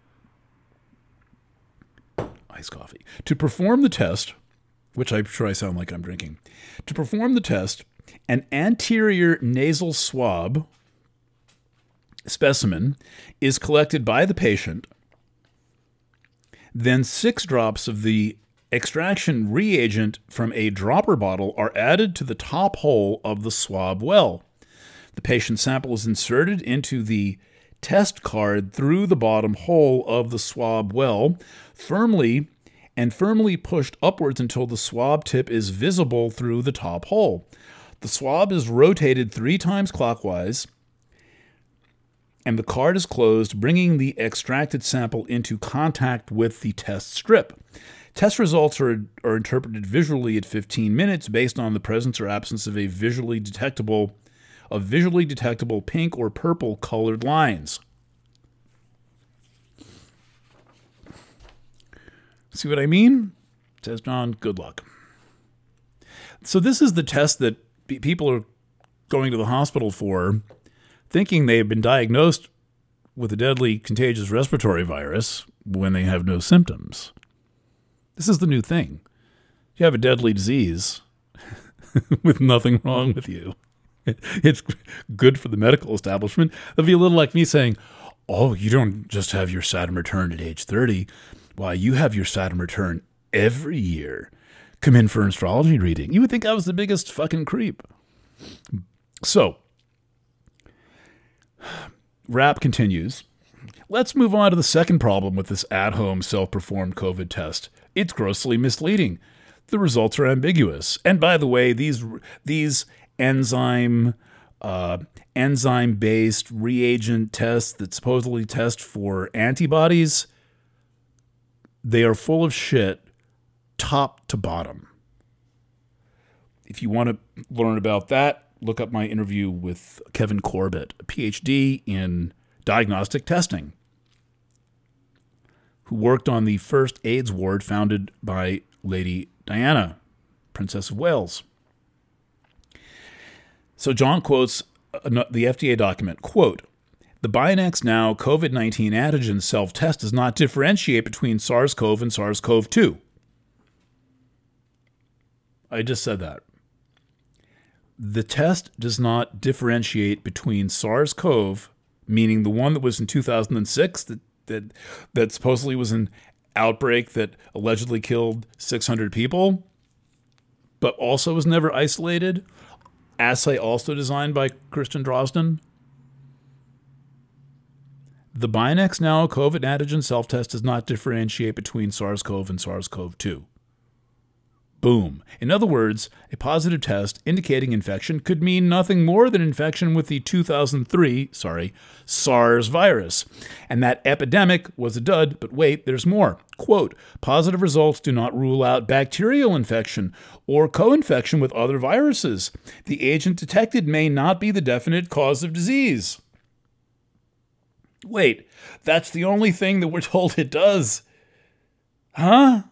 iced coffee. To perform the test, which I'm sure I sound like I'm drinking, to perform the test, an anterior nasal swab specimen is collected by the patient. Then six drops of the extraction reagent from a dropper bottle are added to the top hole of the swab well. The patient sample is inserted into the test card through the bottom hole of the swab well, firmly and firmly pushed upwards until the swab tip is visible through the top hole. The swab is rotated three times clockwise, and the card is closed, bringing the extracted sample into contact with the test strip. Test results are, are interpreted visually at fifteen minutes based on the presence or absence of a visually detectable, of visually detectable pink or purple colored lines. See what I mean? Says John, good luck. So this is the test that pe- people are going to the hospital for, thinking they have been diagnosed with a deadly contagious respiratory virus when they have no symptoms. This is the new thing. You have a deadly disease with nothing wrong with you. It's good for the medical establishment. It'll be a little like me saying, oh, you don't just have your Saturn return at age thirty. Why, you have your Saturn return every year. Come in for an astrology reading. You would think I was the biggest fucking creep. So, Rapp continues. Let's move on to the second problem with this at-home self-performed COVID test. It's grossly misleading. The results are ambiguous. And by the way, these these enzyme uh, enzyme-based reagent tests that supposedly test for antibodies, they are full of shit, top to bottom. If you want to learn about that, look up my interview with Kevin Corbett, a P H D in diagnostic testing, who worked on the first AIDS ward founded by Lady Diana, Princess of Wales. So John quotes the F D A document, quote, the Bionax Now COVID nineteen antigen self-test does not differentiate between SARS-C o V and SARS-C o V two. I just said that. The test does not differentiate between SARS-C o V, meaning the one that was in two thousand six that that that supposedly was an outbreak that allegedly killed six hundred people, but also was never isolated. Assay also designed by Christian Drosten. The Binax-Now COVID antigen self-test does not differentiate between SARS-C o V and SARS-C o V two. Boom. In other words, a positive test indicating infection could mean nothing more than infection with the two thousand three, sorry, SARS virus. And that epidemic was a dud, but wait, there's more. Quote, positive results do not rule out bacterial infection or co-infection with other viruses. The agent detected may not be the definite cause of disease. Wait, that's the only thing that we're told it does. Huh?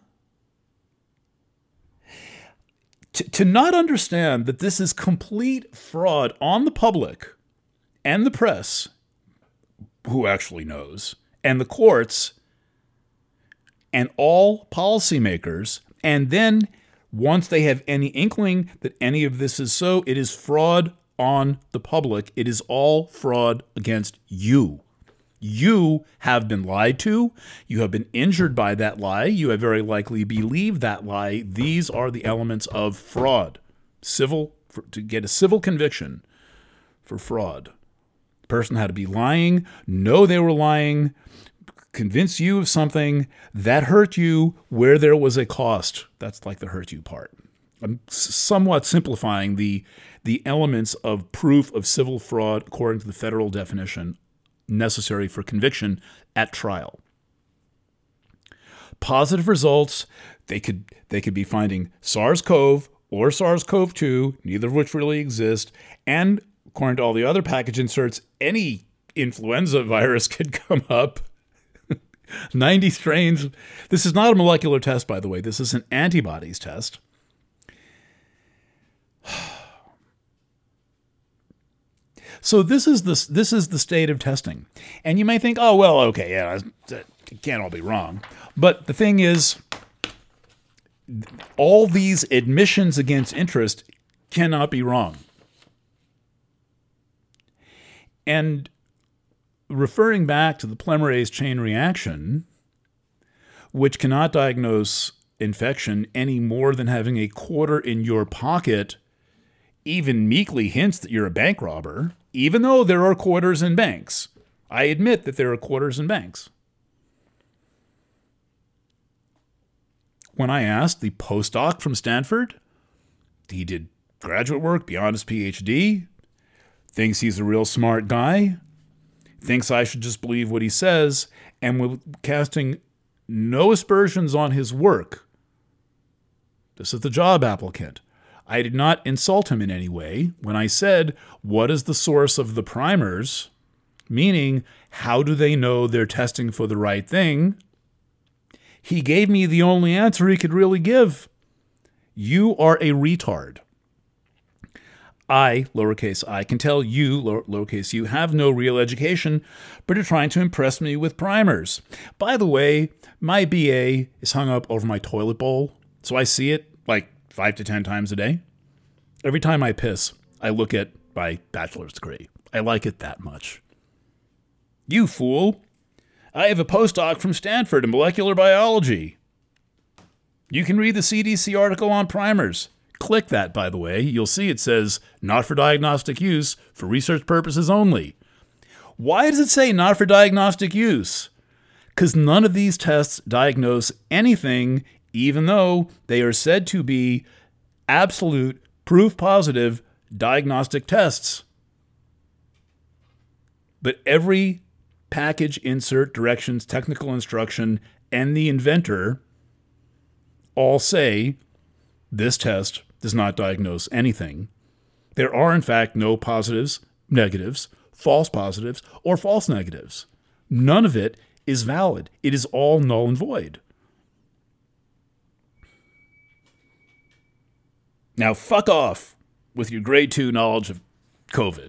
To, to not understand that this is complete fraud on the public and the press, who actually knows, and the courts, and all policymakers, and then once they have any inkling that any of this is so, it is fraud on the public. It is all fraud against you. You have been lied to. You have been injured by that lie. You have very likely believed that lie. These are the elements of fraud. Civil, for, to get a civil conviction for fraud. The person had to be lying, know they were lying, convince you of something that hurt you where there was a cost. That's like the hurt you part. I'm somewhat simplifying the, the elements of proof of civil fraud according to the federal definition necessary for conviction at trial. Positive results, they could they could be finding SARS-C o V or SARS-C o V two, neither of which really exist, and according to all the other package inserts, any influenza virus could come up. ninety strains. This is not a molecular test, by the way. This is an antibodies test. So this is the this is the state of testing, and you may think, oh well, okay, yeah, it can't all be wrong. But the thing is, all these admissions against interest cannot be wrong. And referring back to the polymerase chain reaction, which cannot diagnose infection any more than having a quarter in your pocket even meekly hints that you're a bank robber, even though there are quarters in banks. I admit that there are quarters in banks. When I asked the postdoc from Stanford, he did graduate work beyond his P H D, thinks he's a real smart guy, thinks I should just believe what he says, and with casting no aspersions on his work. This is the job applicant. I did not insult him in any way when I said, what is the source of the primers? Meaning, how do they know they're testing for the right thing? He gave me the only answer he could really give. You are a retard. I, lowercase I, can tell you, lowercase you, have no real education, but are trying to impress me with primers. By the way, my B A is hung up over my toilet bowl, so I see it like five to ten times a day. Every time I piss, I look at my bachelor's degree. I like it that much. You fool. I have a postdoc from Stanford in molecular biology. You can read the C D C article on primers. Click that, by the way. You'll see it says, not for diagnostic use, for research purposes only. Why does it say not for diagnostic use? Because none of these tests diagnose anything, even though they are said to be absolute, proof positive diagnostic tests. But every package, insert, directions, technical instruction, and the inventor all say this test does not diagnose anything. There are, in fact, no positives, negatives, false positives, or false negatives. None of it is valid. It is all null and void. Now, fuck off with your grade two knowledge of COVID.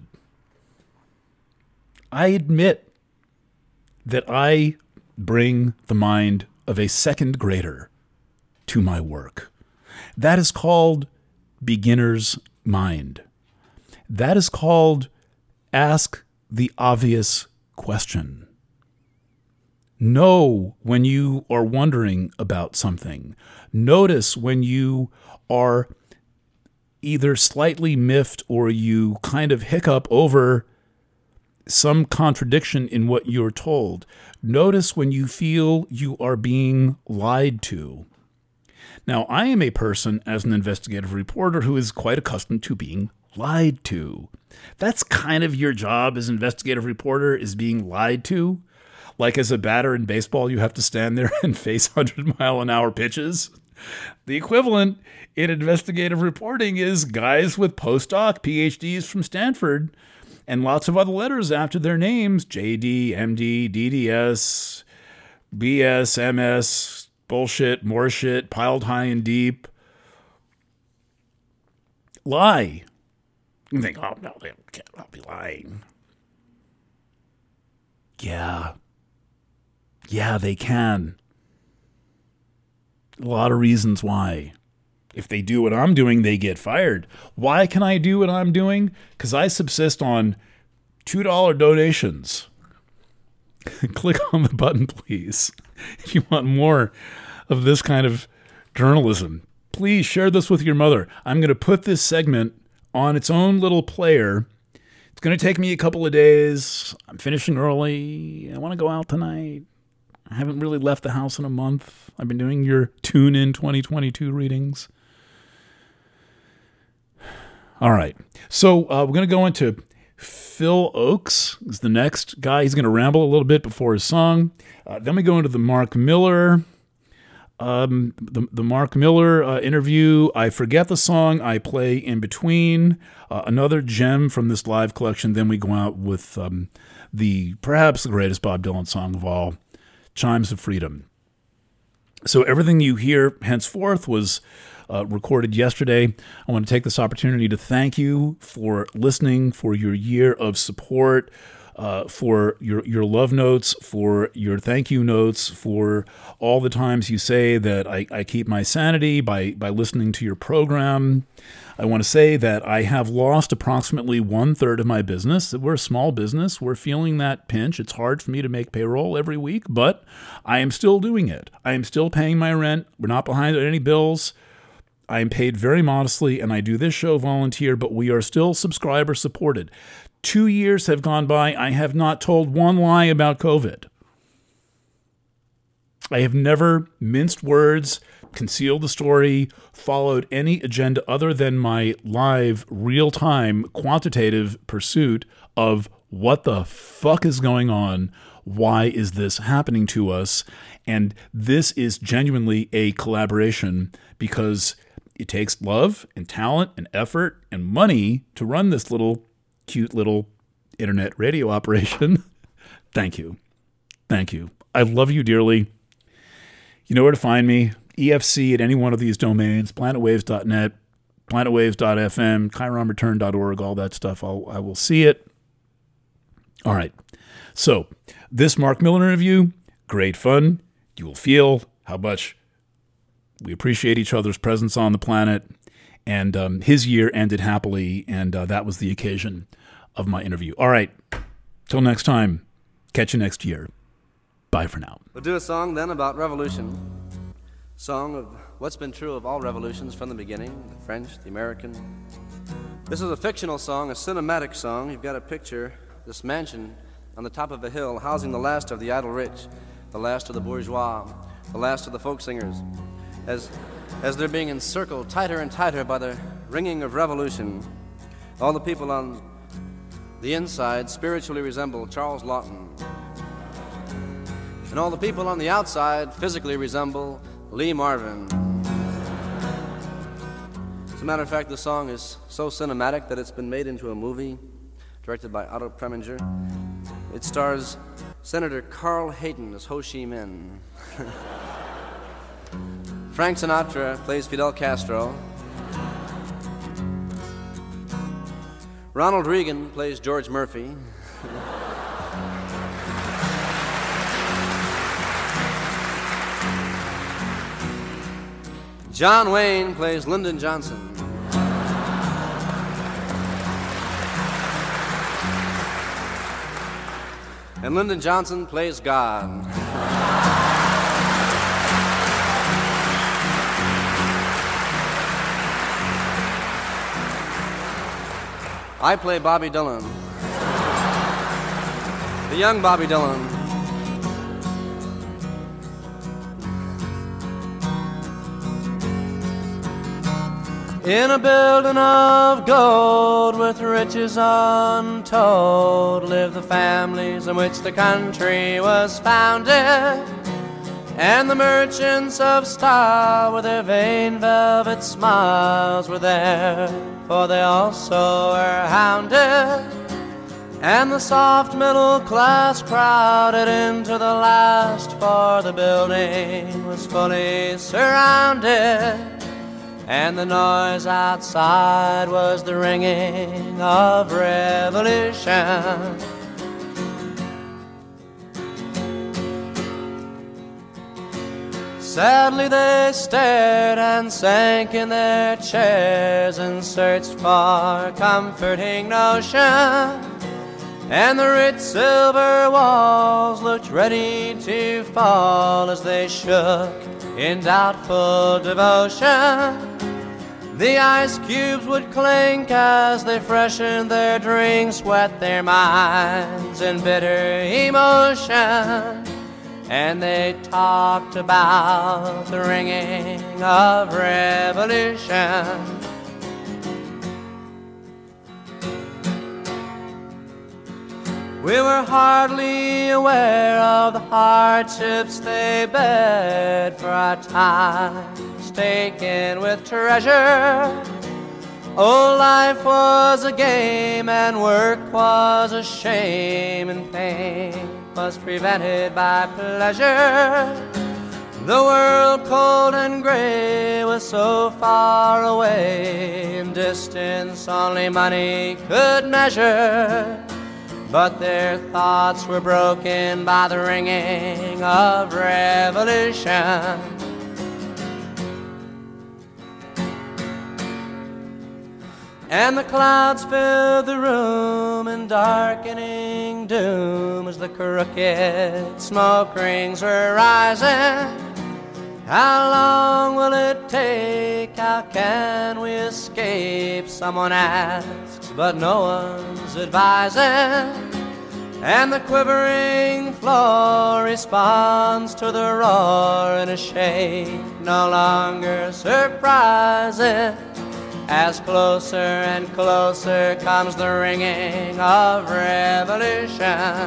I admit that I bring the mind of a second grader to my work. That is called beginner's mind. That is called ask the obvious question. Know when you are wondering about something. Notice when you are either slightly miffed or you kind of hiccup over some contradiction in what you're told. Notice when you feel you are being lied to. Now, I am a person, as an investigative reporter, who is quite accustomed to being lied to. That's kind of your job as an investigative reporter, is being lied to. Like as a batter in baseball, you have to stand there and face one hundred mile an hour pitches. The equivalent in investigative reporting is guys with postdoc P H Ds from Stanford and lots of other letters after their names: J D, M D, D D S, B S, M S, bullshit, more shit, piled high and deep. Lie. You think, oh, no, they can't all be lying. Yeah. Yeah, they can. A lot of reasons why. If they do what I'm doing, they get fired. Why can I do what I'm doing? Because I subsist on two dollar donations. Click on the button, please. If you want more of this kind of journalism, please share this with your mother. I'm going to put this segment on its own little player. It's going to take me a couple of days. I'm finishing early. I want to go out tonight. I haven't really left the house in a month. I've been doing your Tune In twenty twenty-two readings. All right. So uh, we're going to go into Phil Ochs is the next guy. He's going to ramble a little bit before his song. Uh, then we go into the Mark Miller, um, the, the Mark Miller uh, interview. I forget the song I play in between. Uh, another gem from this live collection. Then we go out with um, the perhaps the greatest Bob Dylan song of all, Chimes of Freedom. So everything you hear henceforth was uh, recorded yesterday. I want to take this opportunity to thank you for listening, for your year of support, uh, for your, your love notes, for your thank you notes, for all the times you say that I, I keep my sanity by, by listening to your program. I want to say that I have lost approximately one third of my business. We're a small business. We're feeling that pinch. It's hard for me to make payroll every week, but I am still doing it. I am still paying my rent. We're not behind on any bills. I am paid very modestly, and I do this show volunteer, but we are still subscriber supported. Two years have gone by. I have not told one lie about COVID. I have never minced words, concealed the story, followed any agenda other than my live, real-time, quantitative pursuit of what the fuck is going on, why is this happening to us, and this is genuinely a collaboration because it takes love and talent and effort and money to run this little, cute little internet radio operation. Thank you. Thank you. I love you dearly. You know where to find me. E F C at any one of these domains, planet waves dot net, planet waves dot f m, chiron return dot org, all that stuff. I'll, I will see it. All right. So this Mark Miller interview, great fun. You will feel how much we appreciate each other's presence on the planet. And um, his year ended happily, and uh, that was the occasion of my interview. All right. Till next time. Catch you next year. Bye for now. We'll do a song then about revolution. Song of what's been true of all revolutions from the beginning, the French, the American. This is a fictional song, a cinematic song. You've got a picture, this mansion on the top of a hill housing the last of the idle rich, the last of the bourgeois, the last of the folk singers, as, as they're being encircled tighter and tighter by the ringing of revolution. All the people on the inside spiritually resemble Charles Lawton, and all the people on the outside physically resemble Lee Marvin. As a matter of fact, the song is so cinematic that it's been made into a movie directed by Otto Preminger. It stars Senator Carl Hayden as Ho Chi Minh. Frank Sinatra plays Fidel Castro. Ronald Reagan plays George Murphy. John Wayne plays Lyndon Johnson. and Lyndon Johnson plays God. I play Bobby Dylan, the young Bobby Dylan. In a building of gold with riches untold lived the families in which the country was founded, and the merchants of style with their vain velvet smiles were there, for they also were hounded, and the soft middle class crowded into the last, for the building was fully surrounded, and the noise outside was the ringing of revolution. Sadly they stared and sank in their chairs and searched for comforting notion, and the rich silver walls looked ready to fall as they shook in doubtful devotion. The ice cubes would clink as they freshened their drinks, wet their minds in bitter emotion, and they talked about the ringing of revolution. We were hardly aware of the hardships they bared, for our times taken with treasure. Oh, life was a game and work was a shame, and pain was prevented by pleasure. The world cold and gray was so far away, in distance only money could measure, but their thoughts were broken by the ringing of revolution. And the clouds filled the room in darkening doom as the crooked smoke rings were rising. How long will it take? How can we escape? Someone asks, but no one's advising. And the quivering floor responds to the roar in a shake no longer surprising, as closer and closer comes the ringing of revolution.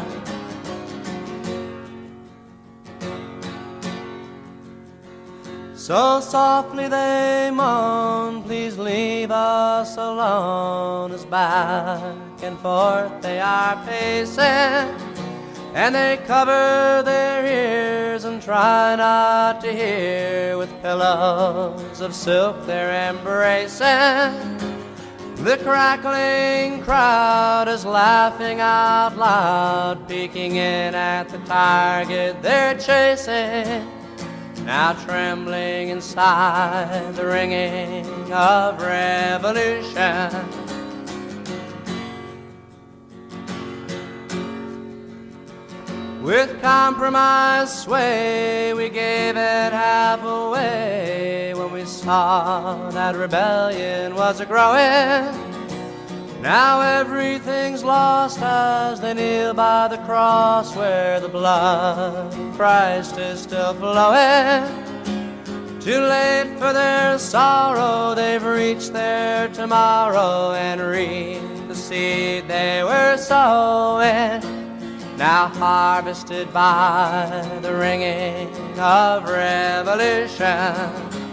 So softly they moan, please leave us alone, as back and forth they are pacing, and they cover their ears and try not to hear, with pillows of silk they're embracing. The crackling crowd is laughing out loud, peeking in at the target they're chasing, now trembling inside the ringing of revolution. With compromise sway, we gave it half away when we saw that rebellion was a-growing. Now everything's lost as they kneel by the cross where the blood of Christ is still flowing. Too late for their sorrow, they've reached their tomorrow and reaped the seed they were sowing, now harvested by the ringing of revolution.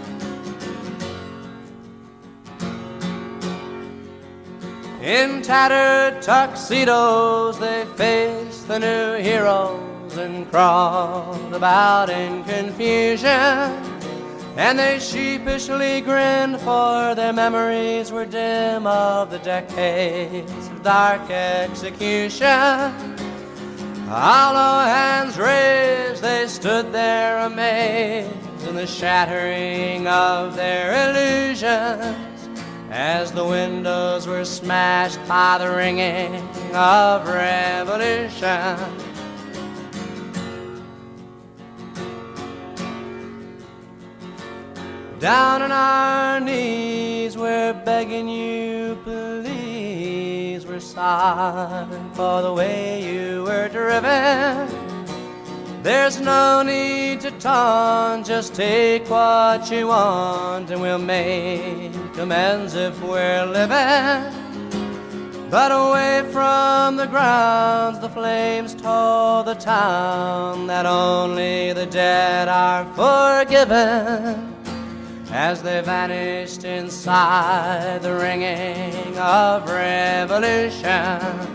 In tattered tuxedos they faced the new heroes and crawled about in confusion, and they sheepishly grinned, for their memories were dim of the decades of dark execution. Hollow hands raised, they stood there amazed in the shattering of their illusions, as the windows were smashed by the ringing of revolution. Down on our knees, we're begging you, please. We're sorry for the way you were driven. There's no need to taunt, just take what you want, and we'll make amends if we're living. But away from the grounds, the flames told the town that only the dead are forgiven. As they vanished inside the ringing of revolution,